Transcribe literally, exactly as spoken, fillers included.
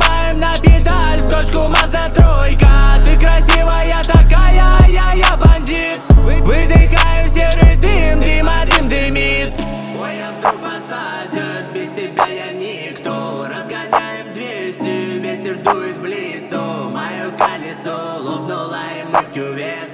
нажимаем на педаль, в точку Мазда тройка. Ты красивая такая, а я, я бандит. Выдыхаем серый дым, дыма дым дымит. Ой, а вдруг посадят, без тебя я никто. Разгоняем двести, ветер дует в лицо. Мое колесо лопнуло, и мы в кювет.